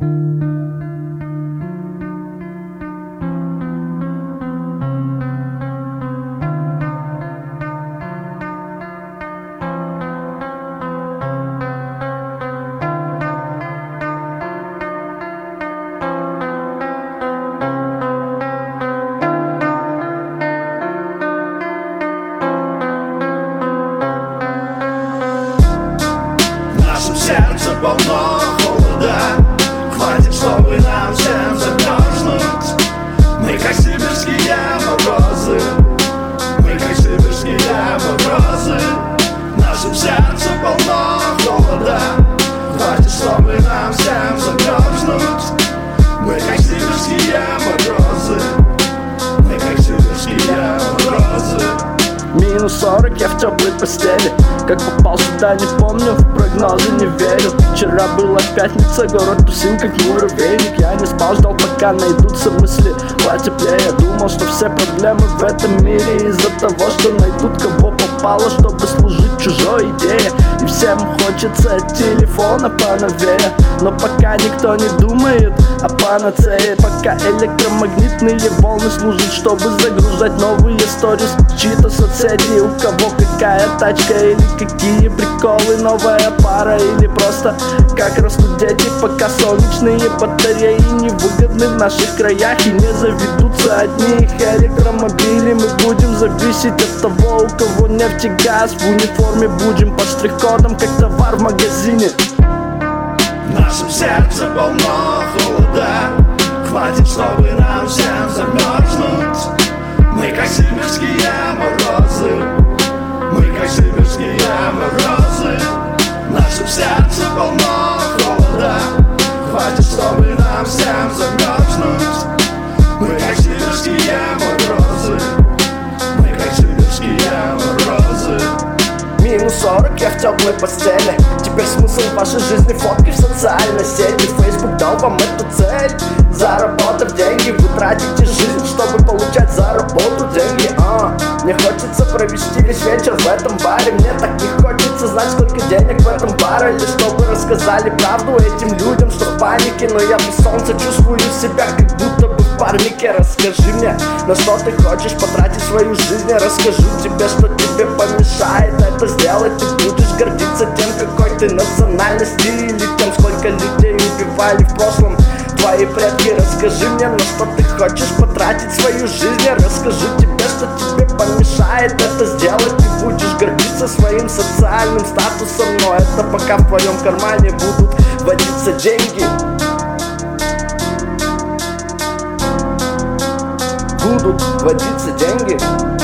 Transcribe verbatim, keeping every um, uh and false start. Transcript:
Сердце полно холода, хватит, чтобы нам всем замерзнуть. Мы как сибирские морозы, мы как сибирские морозы. В нашем сердце полно холода, хватит, чтобы нам всем замерзнуть. Мы как сибирские морозы, мы как сибирские морозы. Минус сорок, я в теплой постели. Как попал сюда, не помню, в прогнозы не верил. Вчера была пятница, город тусил как муравейник. Я не спал, ждал, пока найдутся мысли потеплее. Думал, что все проблемы в этом мире из-за того, что найдут кого попало, чтобы служить чужой идее. И всем хочется телефона поновее, но пока никто не думает о панацее. Пока электромагнитные волны служат, чтобы загружать новые сторис чьи-то соцсети. У кого какая тачка или какие приколы, новая пара или просто как растут дети. Пока солнечные батареи невыгодны в наших краях и не заведутся одни их электромобили, мы будем зависеть от того, у кого нефть и газ. В униформе будем под штрих-кодом, как товар в магазине. В нашем сердце полно холода, хватит, чтобы нам всем замерзнуть. Мы как сибирские морозы, мы как сибирские морозы. В нашем сердце полно холода, хватит, чтобы нам всем замерзнуть. Мы как сибирские морозы, мы как сибирские морозы. Минус сорок, я в теплой постели. Теперь смысл вашей жизни фотки в социальной сети. Facebook дал вам эту цель. Заработав деньги, вы тратите жизнь, чтобы получать за работу деньги. а, Мне хочется провести весь вечер в этом баре. Мне так не хочется знать, сколько денег в этом баре. Лишь чтобы рассказали правду этим людям, что в панике. Но я без солнца чувствую себя, как будто бы в парнике. Расскажи мне, на что ты хочешь потратить свою жизнь. Я расскажу тебе, что тебе помешает это сделать. Ты будешь гордиться тем, какой ты национальности, или тем, сколько людей убивали в прошлом твои предки. Расскажи мне, на что ты хочешь потратить свою жизнь. Я расскажу тебе, что тебе помешает это сделать. Ты будешь гордиться своим социальным статусом, но это пока в твоем кармане будут водиться деньги. Будут водиться деньги.